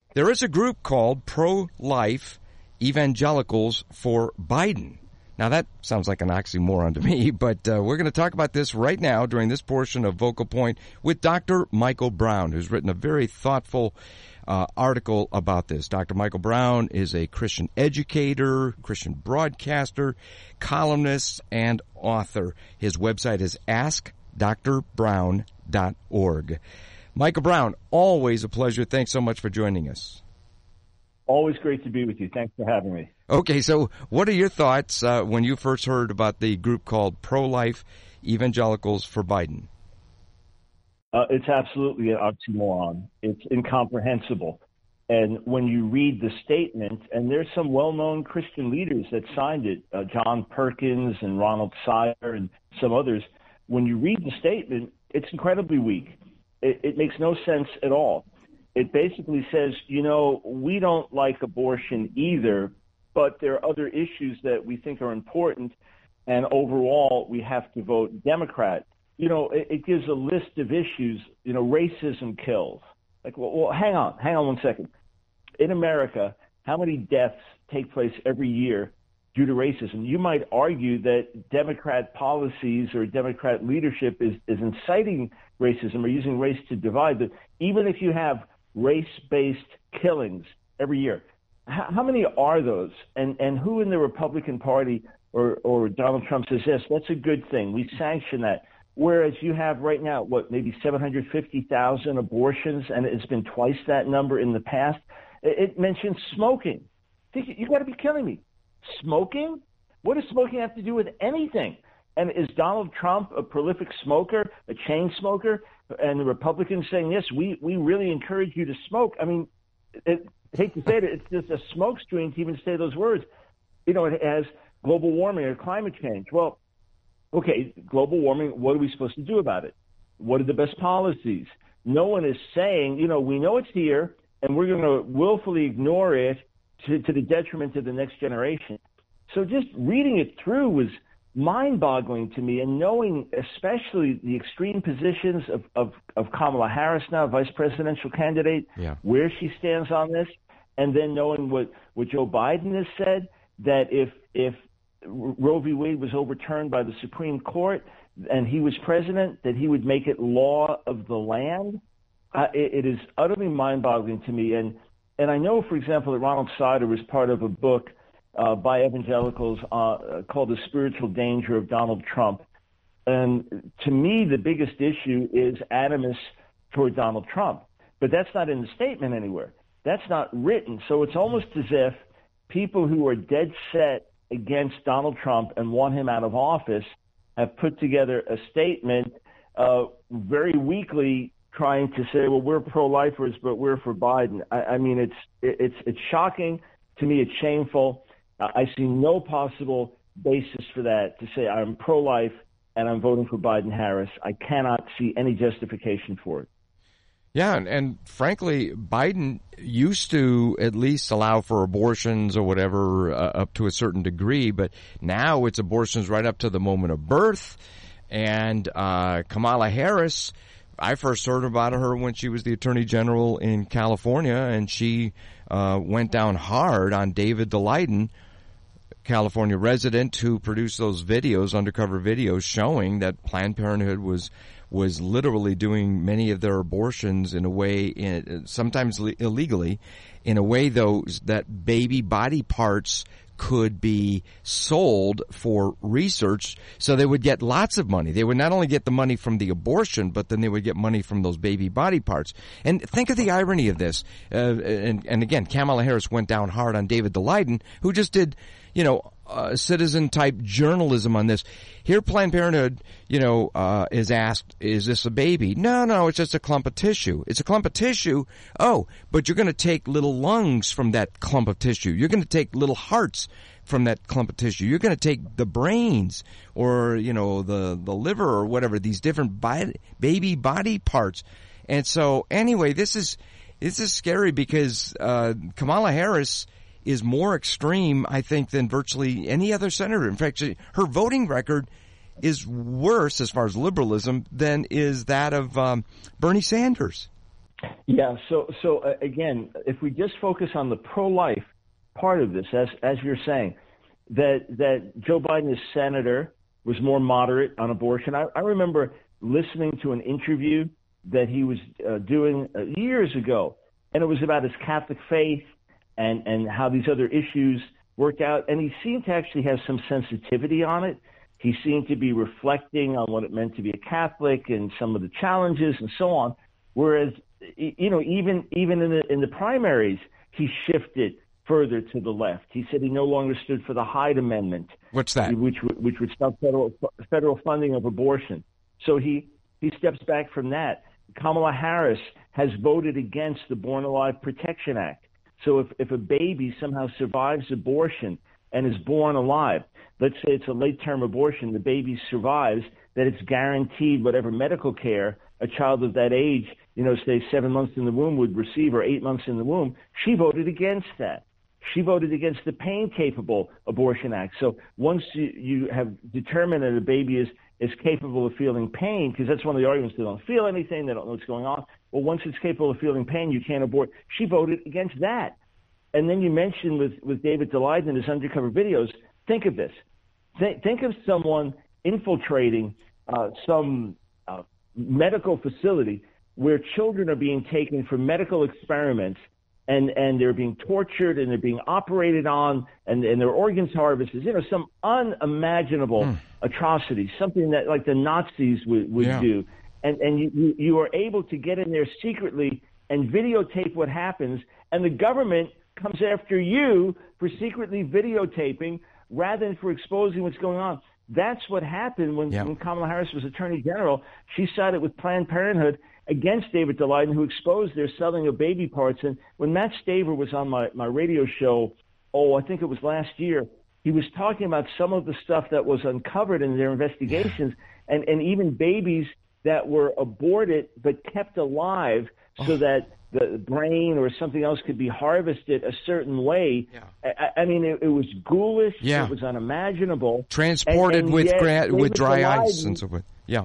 There is a group called Pro-Life Evangelicals for Biden. Now, that sounds like an oxymoron to me, but we're going to talk about this right now during this portion of Vocal Point with Dr. Michael Brown, who's written a very thoughtful article about this. Dr. Michael Brown is a Christian educator, Christian broadcaster, columnist, and author. His website is askdrbrown.org. Michael Brown, always a pleasure. Thanks so much for joining us. Always great to be with you. Thanks for having me. Okay, so what are your thoughts when you first heard about the group called Pro-Life Evangelicals for Biden? It's absolutely an oxymoron. It's incomprehensible. And when you read the statement, and there's some well-known Christian leaders that signed it, John Perkins and Ronald Syer and some others, when you read the statement, it's incredibly weak. It makes no sense at all. It basically says, we don't like abortion either, but there are other issues that we think are important, and overall we have to vote Democrat. It gives a list of issues. Racism kills. Like, well, hang on 1 second. In America, how many deaths take place every year due to racism? You might argue that Democrat policies or Democrat leadership is inciting racism or using race to divide. But even if you have race-based killings every year, how many are those? And who in the Republican Party or Donald Trump says, yes, that's a good thing, we sanction that? Whereas you have right now, maybe 750,000 abortions, and it's been twice that number in the past. It mentions smoking. You got to be killing me. Smoking? What does smoking have to do with anything? And is Donald Trump a prolific smoker, a chain smoker? And the Republicans saying, yes, we really encourage you to smoke. I mean, I hate to say it, it's just a smoke screen to even say those words. It has global warming or climate change. Well, okay, global warming, what are we supposed to do about it? What are the best policies? No one is saying, we know it's here, and we're going to willfully ignore it to the detriment of the next generation. So just reading it through was mind-boggling to me, and knowing especially the extreme positions of Kamala Harris now, vice presidential candidate, where she stands on this, and then knowing what Joe Biden has said, that if Roe v. Wade was overturned by the Supreme Court and he was president, that he would make it law of the land. It is utterly mind-boggling to me. And I know, for example, that Ronald Sider was part of a book by evangelicals called The Spiritual Danger of Donald Trump. And to me, the biggest issue is animus toward Donald Trump. But that's not in the statement anywhere. That's not written. So it's almost as if people who are dead set against Donald Trump and want him out of office have put together a statement very weakly trying to say, well, we're pro-lifers, but we're for Biden. I mean, it's shocking. To me, it's shameful. I see no possible basis for that, to say I'm pro-life and I'm voting for Biden-Harris. I cannot see any justification for it. Yeah, and frankly, Biden used to at least allow for abortions or whatever up to a certain degree, but now it's abortions right up to the moment of birth. And Kamala Harris, I first heard about her when she was the Attorney General in California, and she went down hard on David Daleiden, California resident who produced those videos, undercover videos, showing that Planned Parenthood was literally doing many of their abortions in a way, sometimes illegally, in a way, though, that baby body parts could be sold for research, so they would get lots of money. They would not only get the money from the abortion, but then they would get money from those baby body parts. And think of the irony of this. And again, Kamala Harris went down hard on David Daleiden, who just did, citizen-type journalism on this. Here, Planned Parenthood, is asked, is this a baby? No, it's just a clump of tissue. It's a clump of tissue. Oh, but you're going to take little lungs from that clump of tissue. You're going to take little hearts from that clump of tissue. You're going to take the brains or, the liver or whatever, these different baby body parts. And so, anyway, this is scary because Kamala Harris is more extreme, I think, than virtually any other senator. In fact, her voting record is worse as far as liberalism than is that of Bernie Sanders. Yeah. So again, if we just focus on the pro-life part of this, as you're saying, that Joe Biden, as senator, was more moderate on abortion. I remember listening to an interview that he was doing years ago, and it was about his Catholic faith and how these other issues worked out. And he seemed to actually have some sensitivity on it. He seemed to be reflecting on what it meant to be a Catholic and some of the challenges and so on. Whereas, even in the primaries, he shifted further to the left. He said he no longer stood for the Hyde Amendment. What's that? Which would stop federal funding of abortion. So he steps back from that. Kamala Harris has voted against the Born Alive Protection Act. So if a baby somehow survives abortion and is born alive, let's say it's a late-term abortion, the baby survives, that it's guaranteed whatever medical care a child of that age, say 7 months in the womb would receive, or 8 months in the womb. She voted against that. She voted against the Pain-Capable Abortion Act. So once you have determined that a baby is capable of feeling pain, because that's one of the arguments, they don't feel anything, they don't know what's going on. Well, once it's capable of feeling pain, you can't abort. She voted against that. And then you mentioned with David Daleiden in his undercover videos, think of this. Think of someone infiltrating some medical facility where children are being taken for medical experiments, and they're being tortured and they're being operated on, and their organs harvested, some unimaginable atrocity, something that like the Nazis would do. And you are able to get in there secretly and videotape what happens, and the government comes after you for secretly videotaping rather than for exposing what's going on. That's what happened when Kamala Harris was Attorney General. She sided with Planned Parenthood against David Daleiden, who exposed their selling of baby parts. And when Matt Staver was on my radio show, I think it was last year, he was talking about some of the stuff that was uncovered in their investigations, and even babies that were aborted but kept alive so that the brain or something else could be harvested a certain way. I mean, it was ghoulish. It was unimaginable. Transported with dry ice and so forth. Yeah,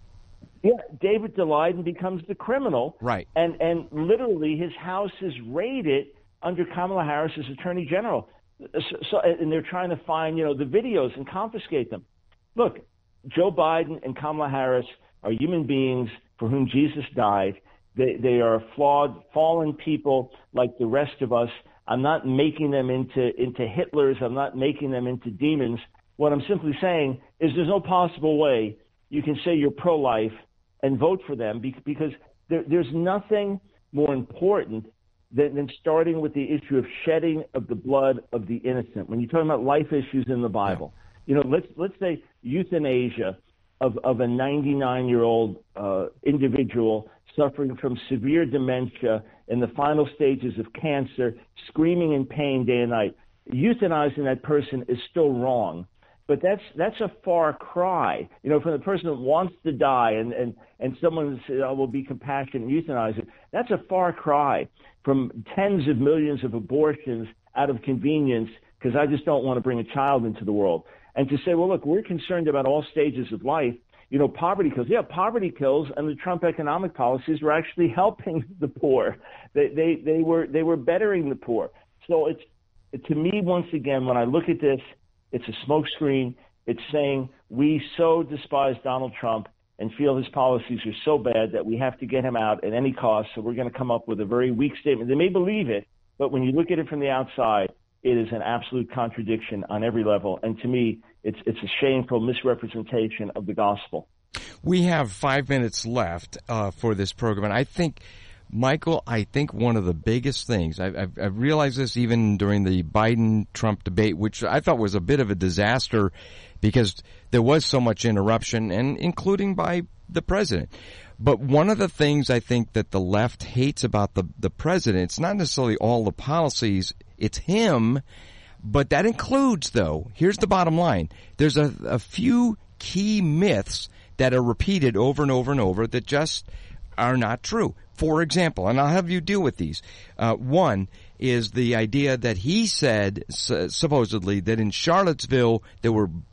David Daleiden becomes the criminal. Right. And literally his house is raided under Kamala Harris as Attorney General. So, and they're trying to find, the videos and confiscate them. Look, Joe Biden and Kamala Harris are human beings for whom Jesus died. They are flawed, fallen people like the rest of us. I'm not making them into Hitlers. I'm not making them into demons. What I'm simply saying is there's no possible way you can say you're pro-life and vote for them, because there's nothing more important than starting with the issue of shedding of the blood of the innocent. When you're talking about life issues in the Bible, let's say euthanasia of a 99-year-old individual suffering from severe dementia in the final stages of cancer, screaming in pain day and night. Euthanizing that person is still wrong, but that's a far cry, from the person that wants to die and someone says, will be compassionate and euthanize it. That's a far cry from tens of millions of abortions out of convenience because I just don't want to bring a child into the world. And to say, well, look, we're concerned about all stages of life. Poverty kills. Yeah, poverty kills, and the Trump economic policies were actually helping the poor. They were bettering the poor. So to me, once again, when I look at this, it's a smokescreen. It's saying we so despise Donald Trump and feel his policies are so bad that we have to get him out at any cost. So we're going to come up with a very weak statement. They may believe it, but when you look at it from the outside, it is an absolute contradiction on every level. And to me, it's a shameful misrepresentation of the gospel. We have 5 minutes left for this program. And I think, Michael, one of the biggest things, I've realized this even during the Biden-Trump debate, which I thought was a bit of a disaster because there was so much interruption, and including by the president. But one of the things I think that the left hates about the president, it's not necessarily all the policies, it's him, but that includes, though, here's the bottom line, there's a few key myths that are repeated over and over and over that just are not true. For example, and I'll have you deal with these. One is the idea that he said, supposedly, that in Charlottesville there were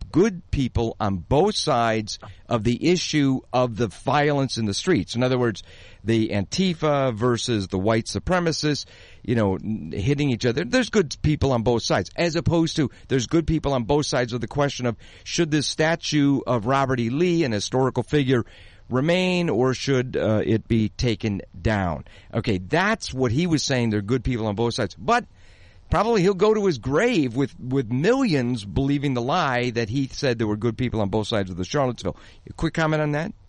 good people on both sides of the issue of the violence in the streets. In other words, the Antifa versus the white supremacists, hitting each other. There's good people on both sides, as opposed to there's good people on both sides of the question of should this statue of Robert E. Lee, an historical figure, remain or should it be taken down? Okay, that's what he was saying. There are good people on both sides. But probably he'll go to his grave with millions believing the lie that he said there were good people on both sides of the Charlottesville. A quick comment on that?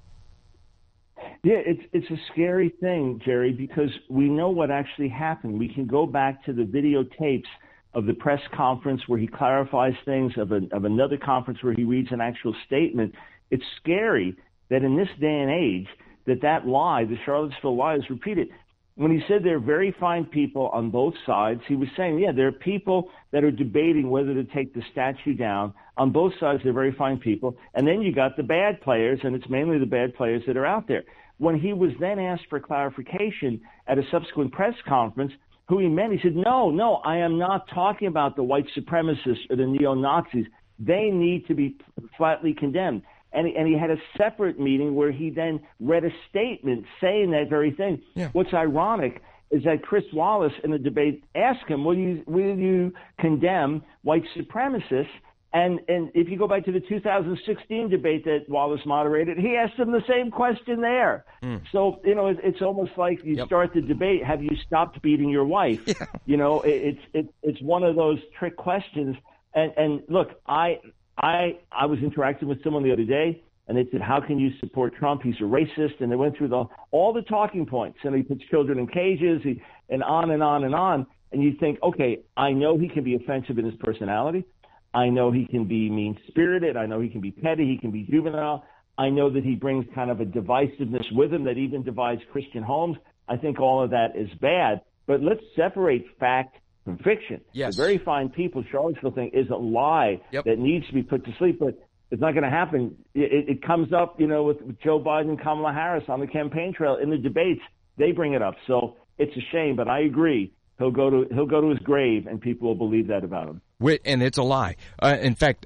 Yeah, it's a scary thing, Jerry, because we know what actually happened. We can go back to the videotapes of the press conference where he clarifies things, of another conference where he reads an actual statement. It's scary that in this day and age that lie, the Charlottesville lie, is repeated. When he said there are very fine people on both sides, he was saying, yeah, there are people that are debating whether to take the statue down. On both sides, they're very fine people. And then you got the bad players, and it's mainly the bad players that are out there. When he was then asked for clarification at a subsequent press conference, who he meant, he said, no, I am not talking about the white supremacists or the neo-Nazis. They need to be flatly condemned. And he had a separate meeting where he then read a statement saying that very thing. Yeah. What's ironic is that Chris Wallace in the debate asked him, will you condemn white supremacists? And if you go back to the 2016 debate that Wallace moderated, he asked him the same question there. So, it's almost like you start the debate, have you stopped beating your wife? Yeah. It's one of those trick questions. And look, I was interacting with someone the other day, and they said, how can you support Trump? He's a racist. And they went through all the talking points. And he puts children in cages and on and on and on. And you think, okay, I know he can be offensive in his personality. I know he can be mean-spirited. I know he can be petty. He can be juvenile. I know that he brings kind of a divisiveness with him that even divides Christian homes. I think all of that is bad. But let's separate fact from fiction. Yes. The very fine people Charlottesville thing is a lie that needs to be put to sleep, but it's not going to happen. It comes up, with Joe Biden and Kamala Harris on the campaign trail in the debates. They bring it up, so it's a shame. But I agree, he'll go to his grave, and people will believe that about him. And it's a lie. In fact,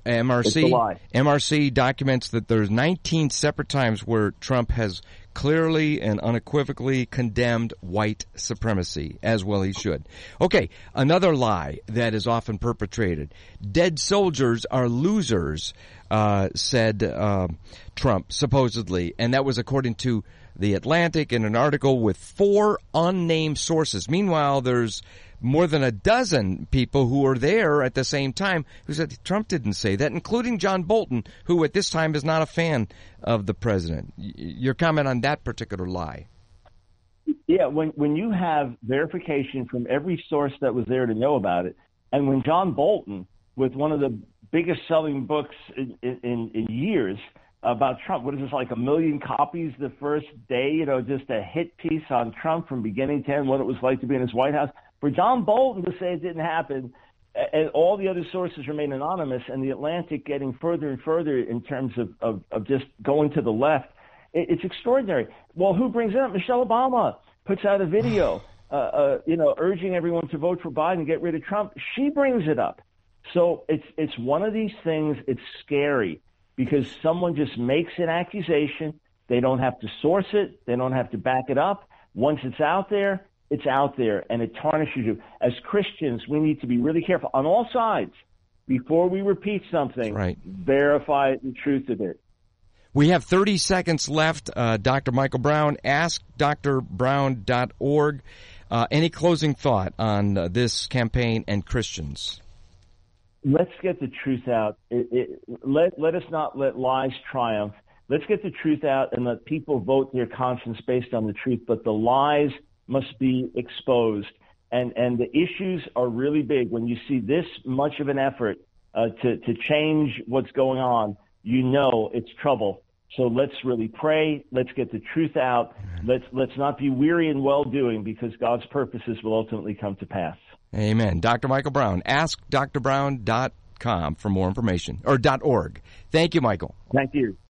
MRC documents that there's 19 separate times where Trump has clearly and unequivocally condemned white supremacy, as well he should. Okay, another lie that is often perpetrated. Dead soldiers are losers, said Trump, supposedly. And that was according to The Atlantic in an article with 4 unnamed sources. Meanwhile, there's more than a dozen people who were there at the same time who said Trump didn't say that, including John Bolton, who at this time is not a fan of the president. Your comment on that particular lie? Yeah, when you have verification from every source that was there to know about it, and when John Bolton, with one of the biggest selling books in years about Trump, what is this, like 1 million copies the first day, just a hit piece on Trump from beginning to end, what it was like to be in his White House. For John Bolton to say it didn't happen, and all the other sources remain anonymous, and the Atlantic getting further and further in terms of just going to the left, it's extraordinary. Well, who brings it up? Michelle Obama puts out a video, urging everyone to vote for Biden and get rid of Trump. She brings it up. So it's one of these things. It's scary because someone just makes an accusation. They don't have to source it. They don't have to back it up. Once it's out there, and it tarnishes you. As Christians, we need to be really careful on all sides before we repeat something. Right. Verify the truth of it. We have 30 seconds left. Dr. Michael Brown, AskDrBrown.org. Any closing thought on this campaign and Christians? Let's get the truth out. Let us not let lies triumph. Let's get the truth out and let people vote their conscience based on the truth. But the lies must be exposed. And the issues are really big. When you see this much of an effort to change what's going on, it's trouble. So let's really pray. Let's get the truth out. Let's not be weary in well-doing because God's purposes will ultimately come to pass. Amen. Dr. Michael Brown, AskDrBrown.com for more information, or .org. Thank you, Michael. Thank you.